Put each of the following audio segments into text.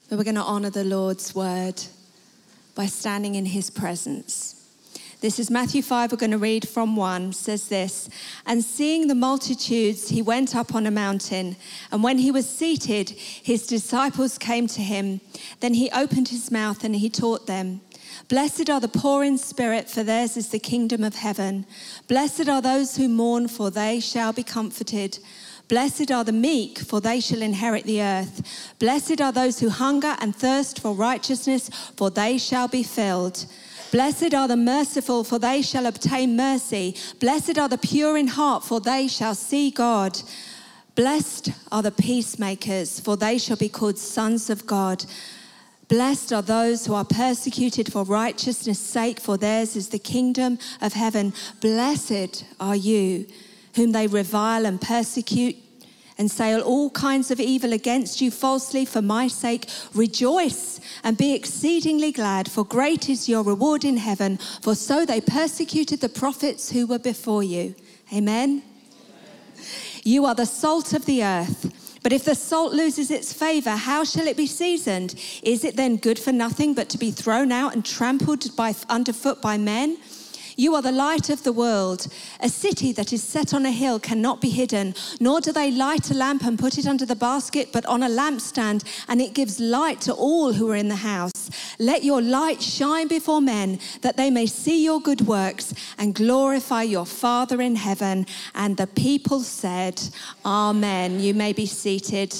But we're going to honor the Lord's word by standing in his presence. This is Matthew 5, we're going to read from 1, says this, "And seeing the multitudes, he went up on a mountain, and when he was seated, his disciples came to him. Then he opened his mouth and he taught them. Blessed are the poor in spirit, for theirs is the kingdom of heaven. Blessed are those who mourn, for they shall be comforted. Blessed are the meek, for they shall inherit the earth. Blessed are those who hunger and thirst for righteousness, for they shall be filled. Blessed are the merciful, for they shall obtain mercy. Blessed are the pure in heart, for they shall see God. Blessed are the peacemakers, for they shall be called sons of God. Blessed are those who are persecuted for righteousness' sake, for theirs is the kingdom of heaven. Blessed are you, whom they revile and persecute and say all kinds of evil against you falsely for my sake. Rejoice and be exceedingly glad, for great is your reward in heaven, for so they persecuted the prophets who were before you." Amen. "You are the salt of the earth. But if the salt loses its favour, how shall it be seasoned? Is it then good for nothing but to be thrown out and trampled underfoot by men? You are the light of the world. A city that is set on a hill cannot be hidden, nor do they light a lamp and put it under the basket, but on a lampstand, and it gives light to all who are in the house. Let your light shine before men, that they may see your good works and glorify your Father in heaven." And the people said, Amen. You may be seated.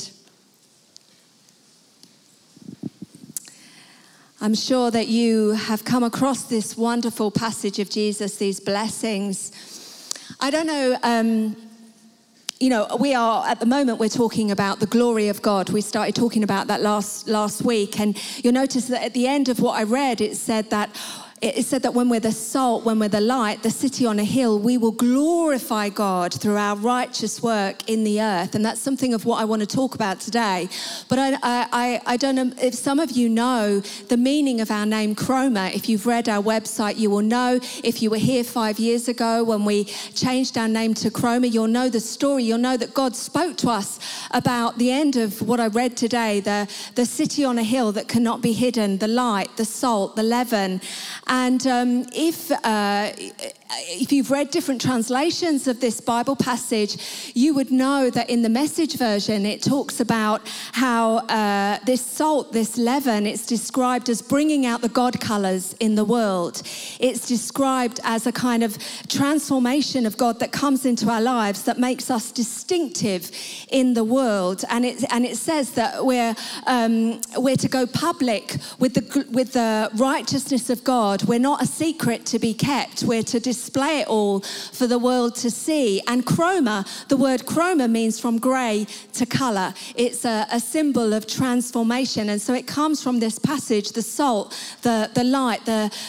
I'm sure that you have come across this wonderful passage of Jesus, these blessings. I don't know, we are, at the moment, we're talking about the glory of God. We started talking about that last week, and you'll notice that at the end of what I read, it said that when we're the salt, when we're the light, the city on a hill, we will glorify God through our righteous work in the earth. And that's something of what I want to talk about today. But I don't know if some of you know the meaning of our name Chroma. If you've read our website, you will know. If you were here 5 years ago when we changed our name to Chroma, you'll know the story. You'll know that God spoke to us about the end of what I read today, the city on a hill that cannot be hidden, the light, the salt, the leaven. And if you've read different translations of this Bible passage, you would know that in the Message version, it talks about how this salt, this leaven, it's described as bringing out the God colors in the world. It's described as a kind of transformation of God that comes into our lives that makes us distinctive in the world. And it says that we're to go public with the righteousness of God. We're not a secret to be kept. We're to display it all for the world to see. And chroma, the word chroma means from grey to colour. It's a symbol of transformation. And so it comes from this passage, the salt, the light,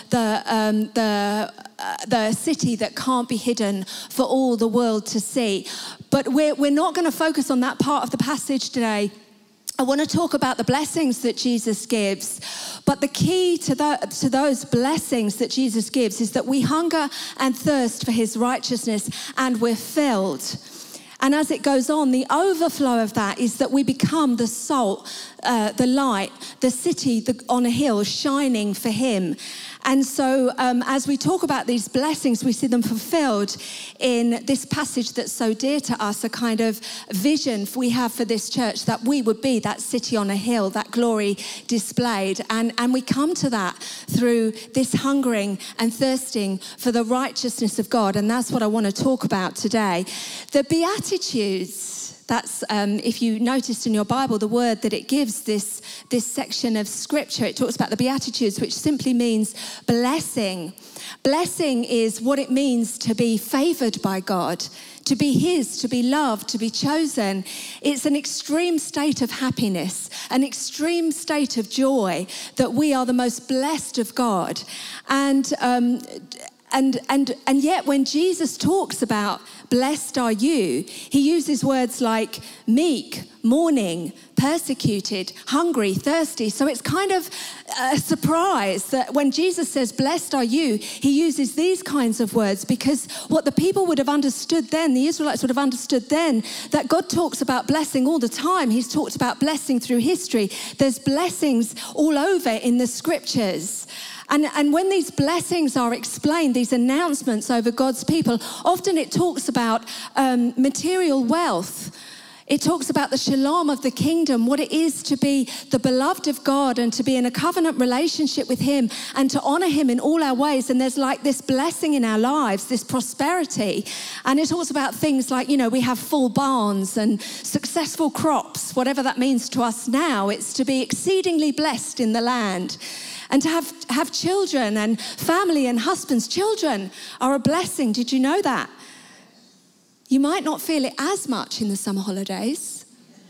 the city that can't be hidden for all the world to see. But we're not going to focus on that part of the passage today. I want to talk about the blessings that Jesus gives. But the key to those blessings that Jesus gives is that we hunger and thirst for his righteousness and we're filled. And as it goes on, the overflow of that is that we become the salt, the light, the city on a hill shining for him. And so as we talk about these blessings, we see them fulfilled in this passage that's so dear to us, a kind of vision we have for this church, that we would be that city on a hill, that glory displayed. And we come to that through this hungering and thirsting for the righteousness of God. And that's what I want to talk about today. The Beatitudes. That's, if you noticed in your Bible, the word that it gives this section of scripture, it talks about the Beatitudes, which simply means blessing. Blessing is what it means to be favoured by God, to be his, to be loved, to be chosen. It's an extreme state of happiness, an extreme state of joy that we are the most blessed of God. And yet when Jesus talks about blessed are you, he uses words like meek, mourning, persecuted, hungry, thirsty. So it's kind of a surprise that when Jesus says, blessed are you, he uses these kinds of words, because what the people would have understood then, the Israelites would have understood then, that God talks about blessing all the time. He's talked about blessing through history. There's blessings all over in the scriptures. And when these blessings are explained, these announcements over God's people, often it talks about material wealth. It talks about the shalom of the kingdom, what it is to be the beloved of God and to be in a covenant relationship with him and to honor him in all our ways. And there's like this blessing in our lives, this prosperity. And it talks about things like, we have full barns and successful crops, whatever that means to us now. It's to be exceedingly blessed in the land. And to have children and family and husbands. Children are a blessing. Did you know that? You might not feel it as much in the summer holidays,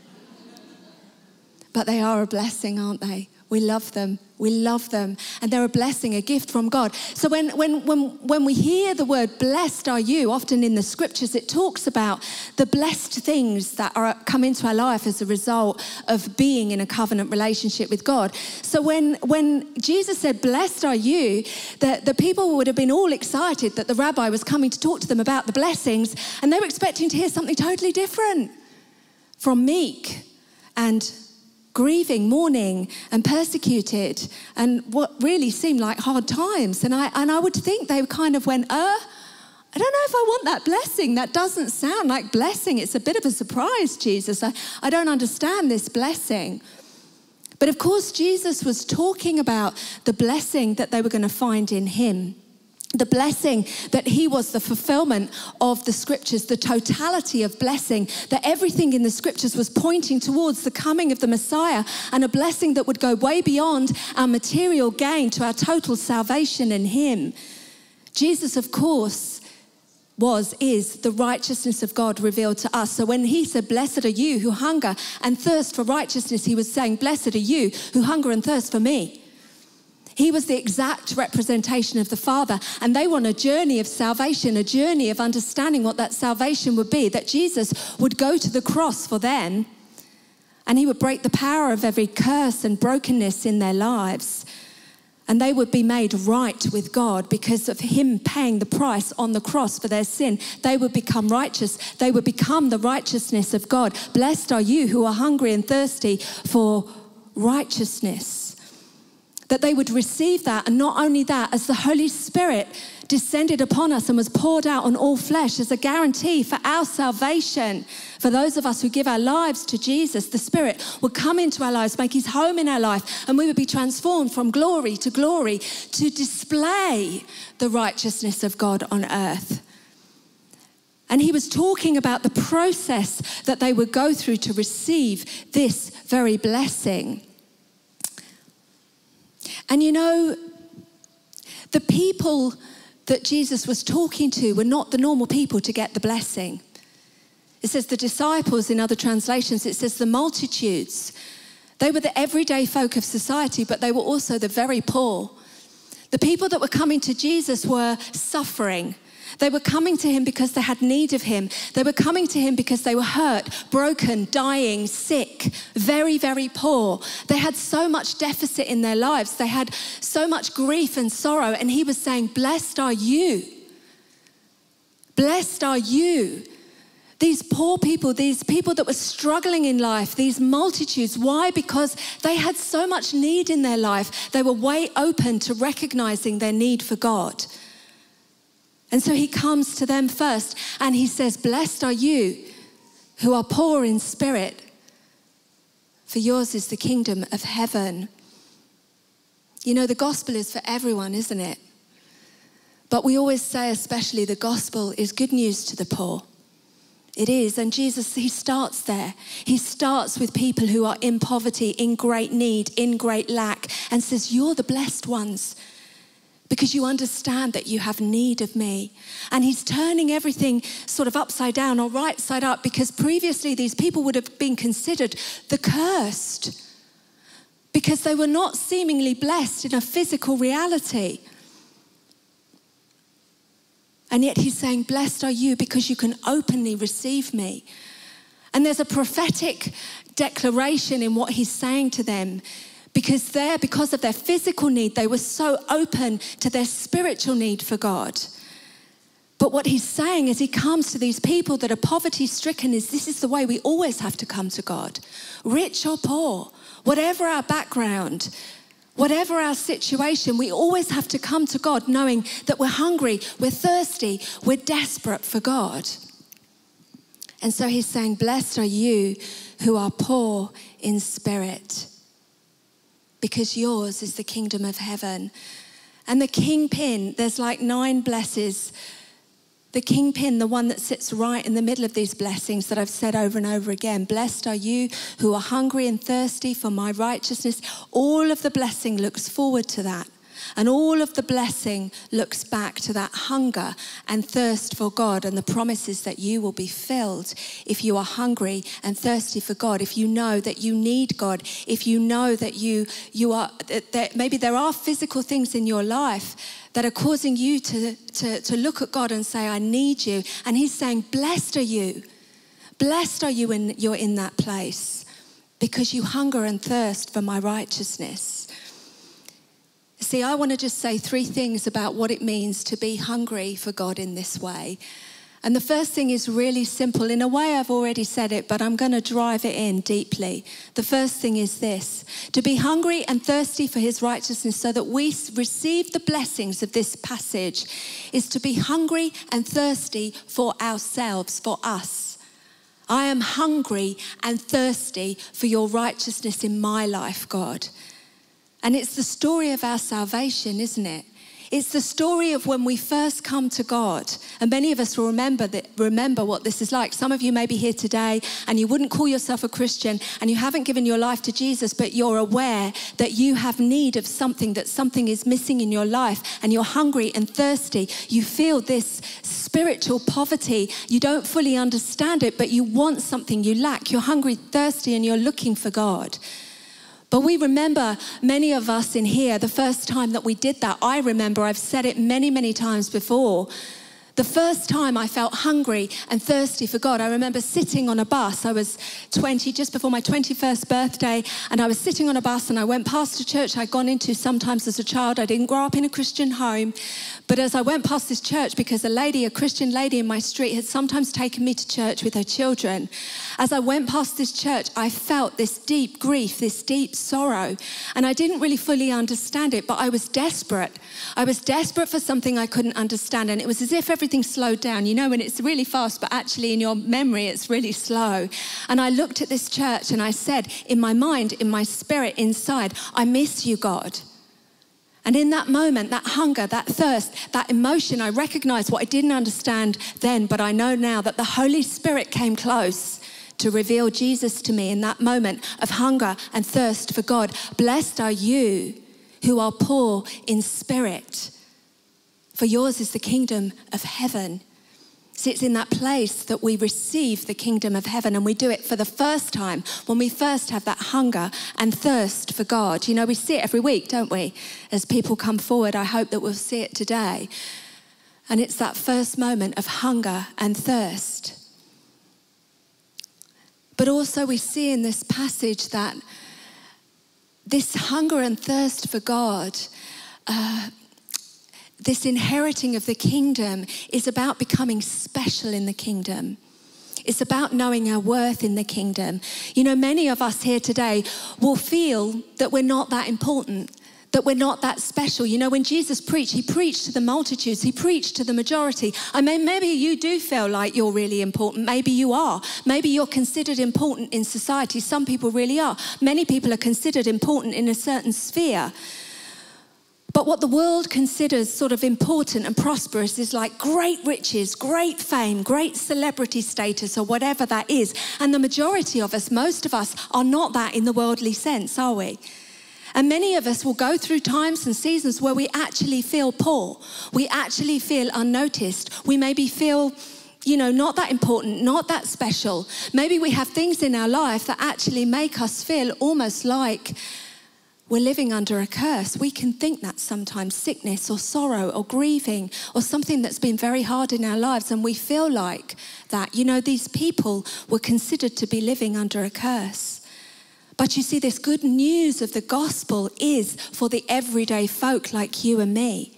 but they are a blessing, aren't they? We love them. We love them. And they're a blessing, a gift from God. So when we hear the word blessed are you, often in the scriptures, it talks about the blessed things that come into our life as a result of being in a covenant relationship with God. So when Jesus said, blessed are you, the people would have been all excited that the rabbi was coming to talk to them about the blessings, and they were expecting to hear something totally different from meek and grieving, mourning, and persecuted, and what really seemed like hard times. And I would think they kind of went, I don't know if I want that blessing. That doesn't sound like blessing. It's a bit of a surprise, Jesus. I don't understand this blessing. But of course, Jesus was talking about the blessing that they were going to find in him. The blessing that he was the fulfillment of the scriptures, the totality of blessing, that everything in the scriptures was pointing towards the coming of the Messiah, and a blessing that would go way beyond our material gain to our total salvation in him. Jesus, of course, is the righteousness of God revealed to us. So when he said, blessed are you who hunger and thirst for righteousness, he was saying, blessed are you who hunger and thirst for me. He was the exact representation of the Father, and they were on a journey of salvation, a journey of understanding what that salvation would be, that Jesus would go to the cross for them, and he would break the power of every curse and brokenness in their lives, and they would be made right with God because of him paying the price on the cross for their sin. They would become righteous. They would become the righteousness of God. Blessed are you who are hungry and thirsty for righteousness. That they would receive that, and not only that, as the Holy Spirit descended upon us and was poured out on all flesh as a guarantee for our salvation. For those of us who give our lives to Jesus, the Spirit would come into our lives, make his home in our life, and we would be transformed from glory to display the righteousness of God on earth. And he was talking about the process that they would go through to receive this very blessing. And the people that Jesus was talking to were not the normal people to get the blessing. It says the disciples in other translations, it says the multitudes. They were the everyday folk of society, but they were also the very poor. The people that were coming to Jesus were suffering. They were coming to him because they had need of him. They were coming to him because they were hurt, broken, dying, sick, very, very poor. They had so much deficit in their lives. They had so much grief and sorrow. And he was saying, blessed are you. Blessed are you. These poor people, these people that were struggling in life, these multitudes. Why? Because they had so much need in their life. They were way open to recognizing their need for God. And so he comes to them first and he says, blessed are you who are poor in spirit, for yours is the kingdom of heaven. The gospel is for everyone, isn't it? But we always say, especially, the gospel is good news to the poor. It is. And Jesus, he starts there. He starts with people who are in poverty, in great need, in great lack, and says, you're the blessed ones, because you understand that you have need of me. And he's turning everything sort of upside down or right side up, because previously these people would have been considered the cursed because they were not seemingly blessed in a physical reality. And yet he's saying, blessed are you because you can openly receive me. And there's a prophetic declaration in what he's saying to them, Because of their physical need, they were so open to their spiritual need for God. But what he's saying as he comes to these people that are poverty-stricken is this is the way we always have to come to God. Rich or poor, whatever our background, whatever our situation, we always have to come to God knowing that we're hungry, we're thirsty, we're desperate for God. And so he's saying, blessed are you who are poor in spirit, because yours is the kingdom of heaven. And the kingpin, there's like 9 blesses. The kingpin, the one that sits right in the middle of these blessings that I've said over and over again. Blessed are you who are hungry and thirsty for my righteousness. All of the blessing looks forward to that. And all of the blessing looks back to that hunger and thirst for God and the promises that you will be filled if you are hungry and thirsty for God, if you know that you need God, if you know that you are, that maybe there are physical things in your life that are causing you to look at God and say, I need you. And he's saying, blessed are you. Blessed are you when you're in that place because you hunger and thirst for my righteousness. See, I want to just say 3 things about what it means to be hungry for God in this way. And the first thing is really simple. In a way, I've already said it, but I'm going to drive it in deeply. The first thing is this: to be hungry and thirsty for his righteousness so that we receive the blessings of this passage is to be hungry and thirsty for ourselves, for us. I am hungry and thirsty for your righteousness in my life, God. And it's the story of our salvation, isn't it? It's the story of when we first come to God. And many of us will remember what this is like. Some of you may be here today and you wouldn't call yourself a Christian and you haven't given your life to Jesus, but you're aware that you have need of something, that something is missing in your life and you're hungry and thirsty. You feel this spiritual poverty. You don't fully understand it, but you want something, you lack. You're hungry, thirsty, and you're looking for God. But we remember, many of us in here, the first time that we did that, I remember, I've said it many, many times before, the first time I felt hungry and thirsty for God, I remember sitting on a bus. I was 20, just before my 21st birthday, and I was sitting on a bus and I went past a church I'd gone into sometimes as a child. I didn't grow up in a Christian home, but as I went past this church, because a Christian lady in my street had sometimes taken me to church with her children, as I went past this church, I felt this deep grief, this deep sorrow, and I didn't really fully understand it, but I was desperate. I was desperate for something I couldn't understand, and it was as if everything slowed down. You know, when it's really fast, but actually in your memory, it's really slow. And I looked at this church and I said, in my mind, in my spirit, inside, I miss you, God. And in that moment, that hunger, that thirst, that emotion, I recognized what I didn't understand then, but I know now that the Holy Spirit came close to reveal Jesus to me in that moment of hunger and thirst for God. Blessed are you who are poor in spirit, for yours is the kingdom of heaven. See, it's in that place that we receive the kingdom of heaven, and we do it for the first time when we first have that hunger and thirst for God. You know, we see it every week, don't we? As people come forward, I hope that we'll see it today. And it's that first moment of hunger and thirst. But also we see in this passage that this hunger and thirst for God, this inheriting of the kingdom is about becoming special in the kingdom. It's about knowing our worth in the kingdom. You know, many of us here today will feel that we're not that important, that we're not that special. You know, when Jesus preached, he preached to the multitudes, he preached to the majority. I mean, maybe you do feel like you're really important. Maybe you are. Maybe you're considered important in society. Some people really are. Many people are considered important in a certain sphere. But what the world considers sort of important and prosperous is like great riches, great fame, great celebrity status, or whatever that is. And the majority of us, most of us, are not that in the worldly sense, are we? And many of us will go through times and seasons where we actually feel poor. We actually feel unnoticed. We maybe feel, you know, not that important, not that special. Maybe we have things in our life that actually make us feel almost like we're living under a curse. We can think that sometimes, sickness or sorrow or grieving or something that's been very hard in our lives, and we feel like that. You know, these people were considered to be living under a curse. But you see, this good news of the gospel is for the everyday folk like you and me.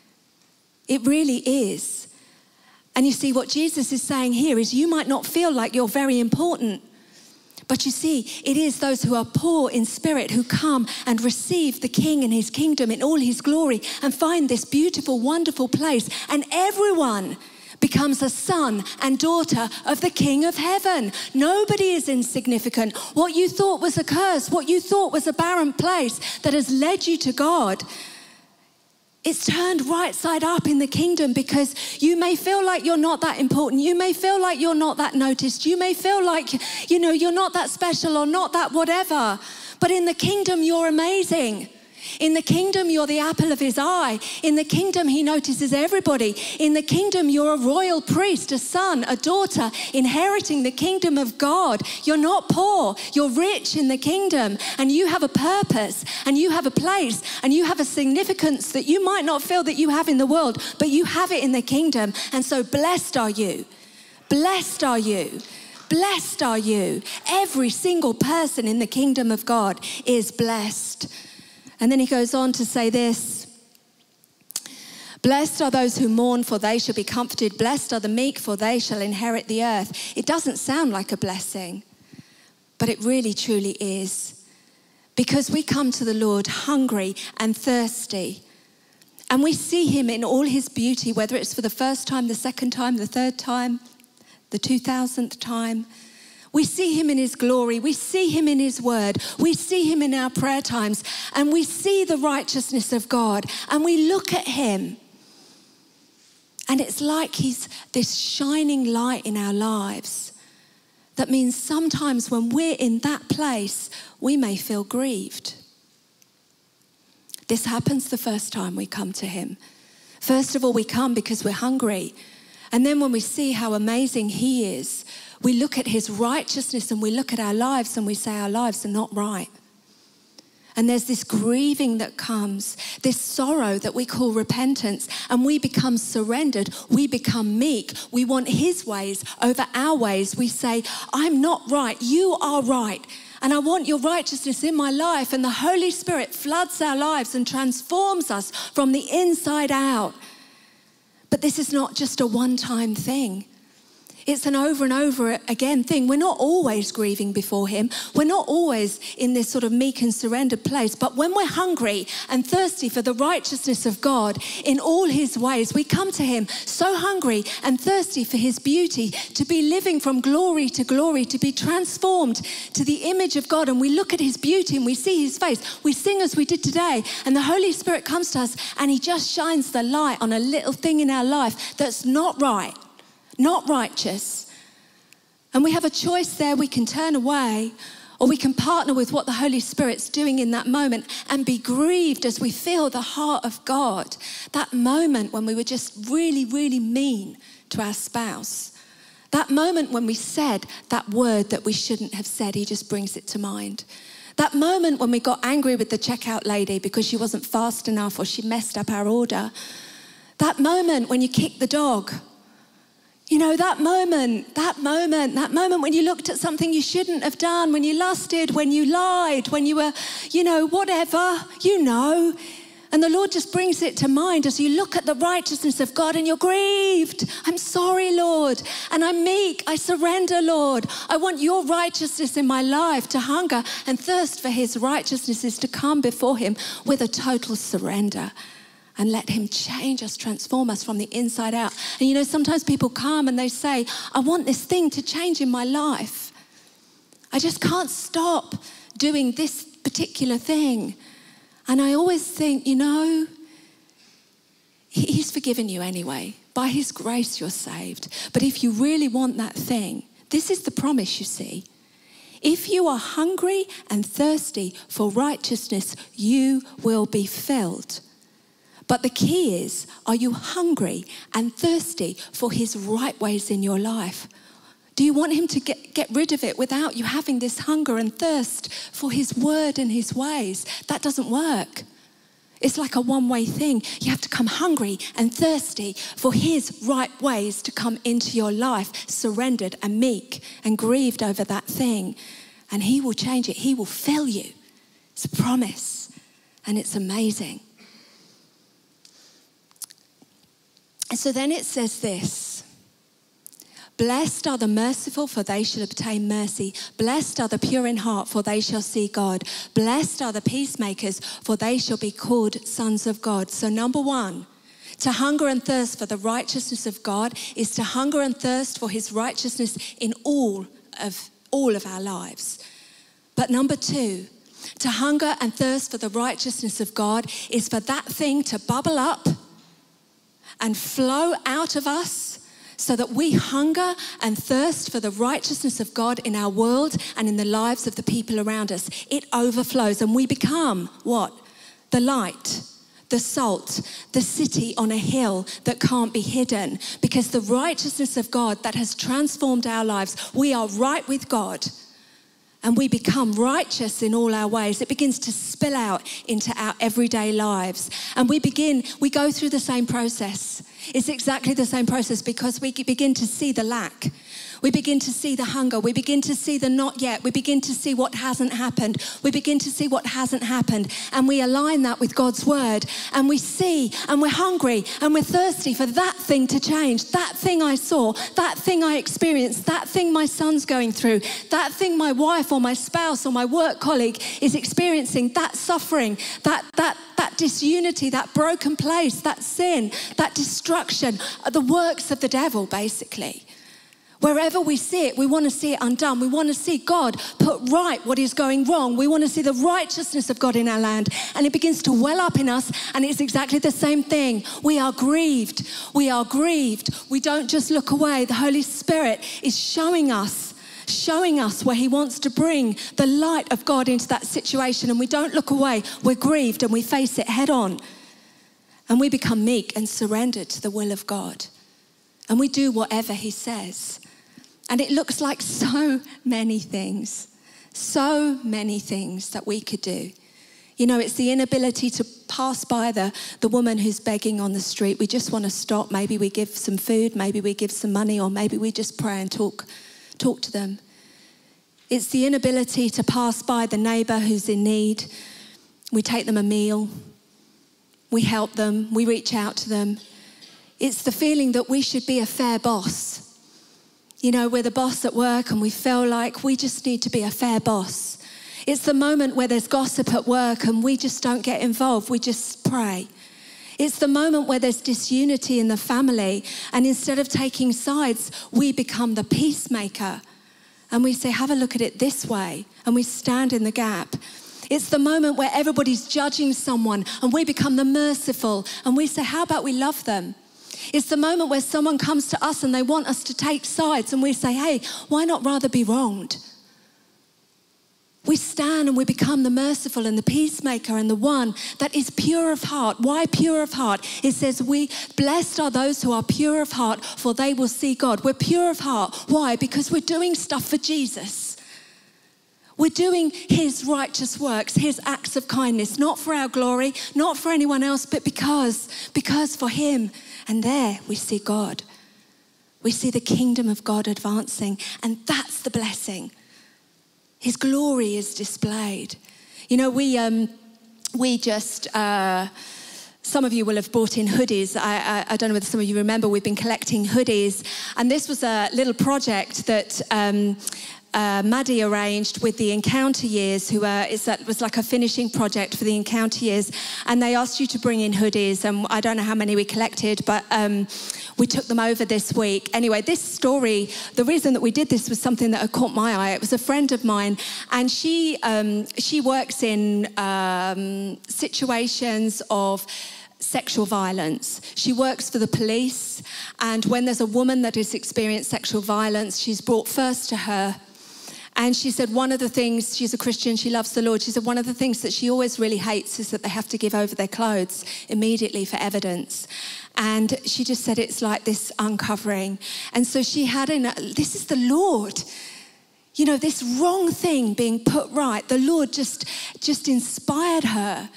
It really is. And you see, what Jesus is saying here is you might not feel like you're very important. But you see, it is those who are poor in spirit who come and receive the King and his kingdom in all his glory and find this beautiful, wonderful place. And everyone becomes a son and daughter of the King of heaven. Nobody is insignificant. What you thought was a curse, what you thought was a barren place that has led you to God, it's turned right side up in the kingdom, because you may feel like you're not that important. You may feel like you're not that noticed. You may feel like, you're not that special or not that whatever. But in the kingdom, you're amazing. In the kingdom, you're the apple of his eye. In the kingdom, he notices everybody. In the kingdom, you're a royal priest, a son, a daughter, inheriting the kingdom of God. You're not poor. You're rich in the kingdom. And you have a purpose, and you have a place, and you have a significance that you might not feel that you have in the world, but you have it in the kingdom. And so blessed are you. Blessed are you. Blessed are you. Every single person in the kingdom of God is blessed. And then he goes on to say this: blessed are those who mourn, for they shall be comforted. Blessed are the meek, for they shall inherit the earth. It doesn't sound like a blessing, but it really, truly is. Because we come to the Lord hungry and thirsty, and we see him in all his beauty, whether it's for the first time, the second time, the third time, the 2000th time. We see him in his glory. We see him in his word. We see him in our prayer times. And we see the righteousness of God. And we look at him. And it's like he's this shining light in our lives. That means sometimes when we're in that place, we may feel grieved. This happens the first time we come to him. First of all, we come because we're hungry. And then when we see how amazing he is, we look at his righteousness and we look at our lives and we say our lives are not right. And there's this grieving that comes, this sorrow that we call repentance, and we become surrendered. We become meek. We want his ways over our ways. We say, I'm not right, you are right. And I want your righteousness in my life. And the Holy Spirit floods our lives and transforms us from the inside out. But this is not just a one-time thing. It's an over and over again thing. We're not always grieving before him. We're not always in this sort of meek and surrendered place. But when we're hungry and thirsty for the righteousness of God in all his ways, we come to him so hungry and thirsty for his beauty, to be living from glory to glory, to be transformed to the image of God. And we look at his beauty and we see his face. We sing as we did today, and the Holy Spirit comes to us and he just shines the light on a little thing in our life that's not right. Not righteous. And we have a choice there. We can turn away, or we can partner with what the Holy Spirit's doing in that moment and be grieved as we feel the heart of God. That moment when we were just really, really mean to our spouse. That moment when we said that word that we shouldn't have said, he just brings it to mind. That moment when we got angry with the checkout lady because she wasn't fast enough or she messed up our order. That moment when you kicked the dog. That moment when you looked at something you shouldn't have done, when you lusted, when you lied, when you were, whatever, And the Lord just brings it to mind as you look at the righteousness of God and you're grieved. I'm sorry, Lord. And I'm meek. I surrender, Lord. I want your righteousness in my life. To hunger and thirst for his righteousness is to come before him with a total surrender. And let him change us, transform us from the inside out. And sometimes people come and they say, I want this thing to change in my life. I just can't stop doing this particular thing. And I always think, he's forgiven you anyway. By his grace, you're saved. But if you really want that thing, this is the promise, you see. If you are hungry and thirsty for righteousness, you will be filled. But the key is, are you hungry and thirsty for his right ways in your life? Do you want him to get rid of it without you having this hunger and thirst for his word and his ways? That doesn't work. It's like a one-way thing. You have to come hungry and thirsty for his right ways to come into your life, surrendered and meek and grieved over that thing. and he will change it. He will fill you. It's a promise, and it's amazing. And so then it says this: blessed are the merciful, for they shall obtain mercy. Blessed are the pure in heart, for they shall see God. Blessed are the peacemakers, for they shall be called sons of God. So number one, to hunger and thirst for the righteousness of God is to hunger and thirst for his righteousness in all of our lives. But number two, to hunger and thirst for the righteousness of God is for that thing to bubble up and flow out of us, so that we hunger and thirst for the righteousness of God in our world and in the lives of the people around us. It overflows, and we become what? The light, the salt, the city on a hill that can't be hidden, because the righteousness of God that has transformed our lives, we are right with God. And we become righteous in all our ways. It begins to spill out into our everyday lives. And we go through the same process. It's exactly the same process, because we begin to see the lack. We begin to see the hunger. We begin to see the not yet. We begin to see what hasn't happened. We begin to see what hasn't happened. And we align that with God's word. And we see, and we're hungry, and we're thirsty for that thing to change. That thing I saw, that thing I experienced, that thing my son's going through, that thing my wife or my spouse or my work colleague is experiencing, that suffering, that disunity, that broken place, that sin, that destruction, the works of the devil, basically. Wherever we see it, we want to see it undone. We want to see God put right what is going wrong. We want to see the righteousness of God in our land. And it begins to well up in us, and it's exactly the same thing. We are grieved. We are grieved. We don't just look away. The Holy Spirit is showing us where he wants to bring the light of God into that situation. And we don't look away. We're grieved, and we face it head on. And we become meek and surrendered to the will of God. And we do whatever he says. And it looks like so many things that we could do. You know, it's the inability to pass by the woman who's begging on the street. We just want to stop. Maybe we give some food, maybe we give some money, or maybe we just pray and talk to them. It's the inability to pass by the neighbour who's in need. We take them a meal. We help them. We reach out to them. It's the feeling that we should be a fair boss. You know, we're the boss at work, and we feel like we just need to be a fair boss. It's the moment where there's gossip at work and we just don't get involved. We just pray. It's the moment where there's disunity in the family, and instead of taking sides, we become the peacemaker. And we say, have a look at it this way. And we stand in the gap. It's the moment where everybody's judging someone, and we become the merciful. And we say, how about we love them? It's the moment where someone comes to us and they want us to take sides, and we say, hey, why not rather be wronged? We stand and we become the merciful and the peacemaker and the one that is pure of heart. Why pure of heart? It says, blessed are those who are pure of heart, for they will see God. We're pure of heart. Why? Because we're doing stuff for Jesus. We're doing his righteous works, his acts of kindness, not for our glory, not for anyone else, but because for him. And there we see God. We see the kingdom of God advancing, and that's the blessing. His glory is displayed. You know, we just, some of you will have brought in hoodies. I don't know whether some of you remember, we've been collecting hoodies. And this was a little project that Maddie arranged with the Encounter Years, it was like a finishing project for the Encounter Years. And they asked you to bring in hoodies, and I don't know how many we collected, but we took them over this week. Anyway, this story, the reason that we did this was something that had caught my eye. It was a friend of mine, and she works in situations of sexual violence. She works for the police, and when there's a woman that has experienced sexual violence, she's brought first to her. And she said one of the things, she's a Christian, she loves the Lord, she said one of the things that she always really hates is that they have to give over their clothes immediately for evidence. And she just said it's like this uncovering. And so she had this is the Lord. You know, this wrong thing being put right. The Lord just inspired her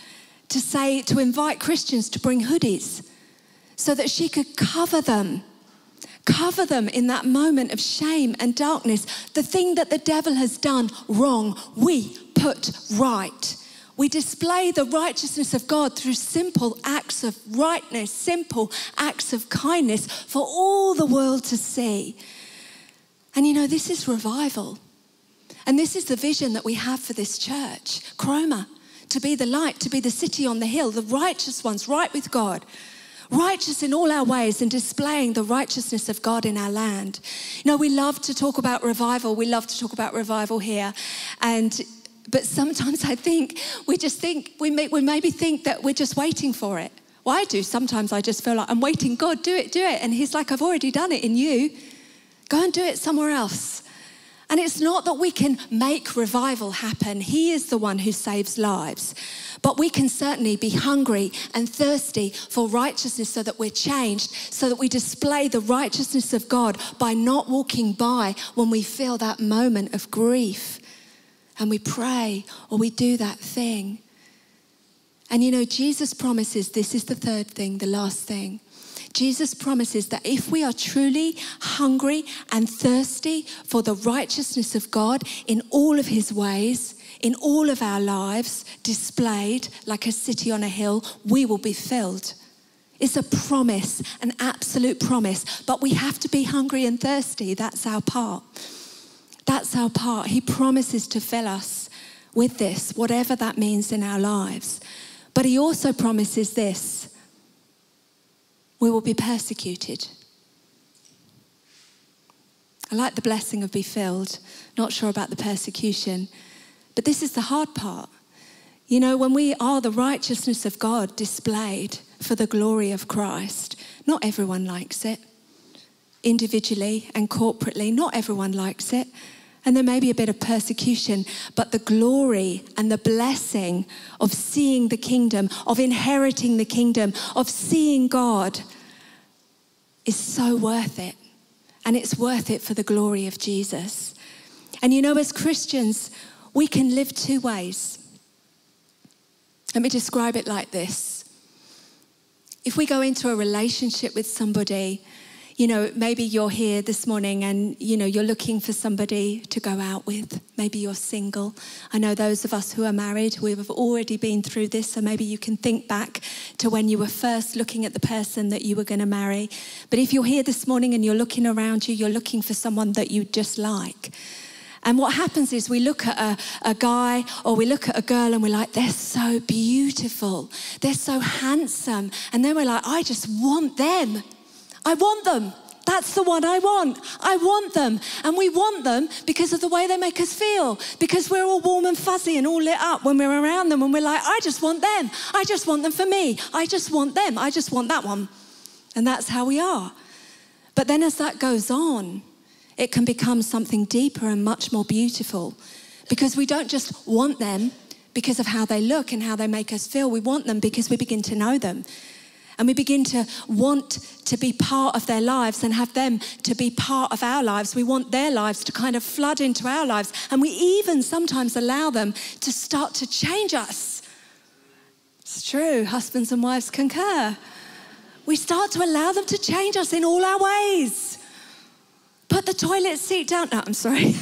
to invite Christians to bring hoodies so that she could cover them Cover them in that moment of shame and darkness. The thing that the devil has done wrong, we put right. We display the righteousness of God through simple acts of rightness, simple acts of kindness for all the world to see. And you know, this is revival. And this is the vision that we have for this church, Cromer, to be the light, to be the city on the hill, the righteous ones, right with God. Righteous in all our ways and displaying the righteousness of God in our land. You know, we love to talk about revival. We love to talk about revival here. But sometimes I think we maybe think that we're just waiting for it. Well, I do. Sometimes I just feel like I'm waiting. God, do it. And he's like, I've already done it in you. Go and do it somewhere else. And it's not that we can make revival happen. He is the one who saves lives. But we can certainly be hungry and thirsty for righteousness so that we're changed, so that we display the righteousness of God by not walking by when we feel that moment of grief. And we pray or we do that thing. And you know, Jesus promises, this is the third thing, the last thing. Jesus promises that if we are truly hungry and thirsty for the righteousness of God in all of his ways, in all of our lives, displayed like a city on a hill, we will be filled. It's a promise, an absolute promise. But we have to be hungry and thirsty. That's our part. That's our part. He promises to fill us with this, whatever that means in our lives. But he also promises this: we will be persecuted. I like the blessing of be filled, not sure about the persecution. But this is the hard part. You know, when we are the righteousness of God displayed for the glory of Christ, not everyone likes it. Individually and corporately, not everyone likes it. And there may be a bit of persecution, but the glory and the blessing of seeing the kingdom, of inheriting the kingdom, of seeing God is so worth it. And it's worth it for the glory of Jesus. And you know, as Christians, we can live two ways. Let me describe it like this. If we go into a relationship with somebody, you know, maybe you're here this morning and, you know, you're looking for somebody to go out with. Maybe you're single. I know those of us who are married, we have already been through this, so maybe you can think back to when you were first looking at the person that you were going to marry. But if you're here this morning and you're looking around you, you're looking for someone that you just like. And what happens is we look at a guy or we look at a girl and we're like, they're so beautiful. They're so handsome. And then we're like, I just want them. I want them. That's the one I want. I want them. And we want them because of the way they make us feel. Because we're all warm and fuzzy and all lit up when we're around them. And we're like, I just want them. I just want them for me. I just want them. I just want that one. And that's how we are. But then as that goes on, it can become something deeper and much more beautiful. Because we don't just want them because of how they look and how they make us feel. We want them because we begin to know them. And we begin to want to be part of their lives and have them to be part of our lives. We want their lives to kind of flood into our lives. And we even sometimes allow them to start to change us. It's true, husbands and wives concur. We start to allow them to change us in all our ways. Put the toilet seat down. No, I'm sorry.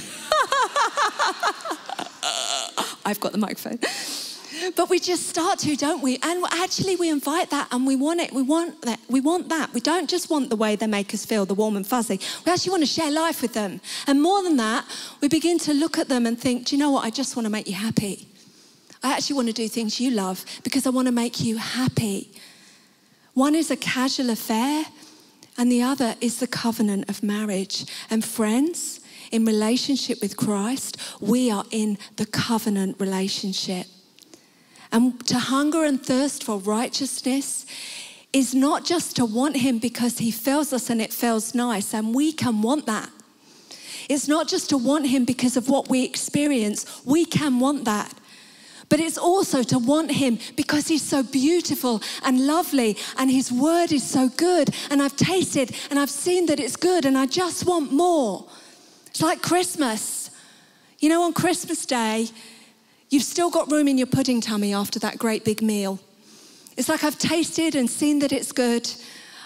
I've got the microphone. But we just start to, don't we? And actually we invite that and we want it. We want that. We want that. We don't just want the way they make us feel, the warm and fuzzy. We actually want to share life with them. And more than that, we begin to look at them and think, do you know what? I just want to make you happy. I actually want to do things you love because I want to make you happy. One is a casual affair and the other is the covenant of marriage. And friends, in relationship with Christ, we are in the covenant relationship. And to hunger and thirst for righteousness is not just to want him because he fills us and it feels nice, and we can want that. It's not just to want him because of what we experience. We can want that. But it's also to want him because he's so beautiful and lovely and his word is so good. And I've tasted and I've seen that it's good and I just want more. It's like Christmas. You know, on Christmas Day, you've still got room in your pudding tummy after that great big meal. It's like I've tasted and seen that it's good.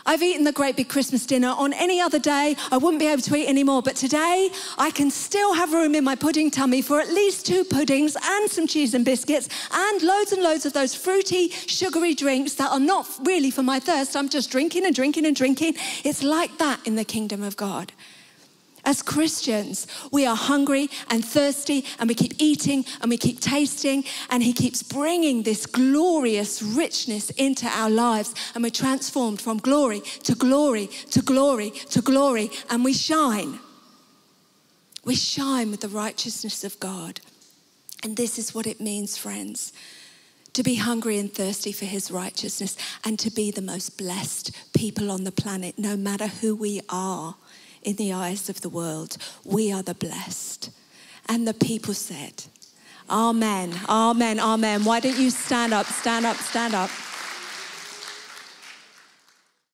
I've eaten the great big Christmas dinner. On any other day, I wouldn't be able to eat anymore. But today, I can still have room in my pudding tummy for at least 2 puddings and some cheese and biscuits and loads of those fruity, sugary drinks that are not really for my thirst. I'm just drinking and drinking and drinking. It's like that in the kingdom of God. As Christians, we are hungry and thirsty, and we keep eating and we keep tasting, and he keeps bringing this glorious richness into our lives, and we're transformed from glory to glory to glory to glory, and we shine. We shine with the righteousness of God. And this is what it means, friends, to be hungry and thirsty for his righteousness and to be the most blessed people on the planet, no matter who we are. In the eyes of the world, we are the blessed. And the people said, Amen, amen, amen. Why don't you stand up, stand up, stand up.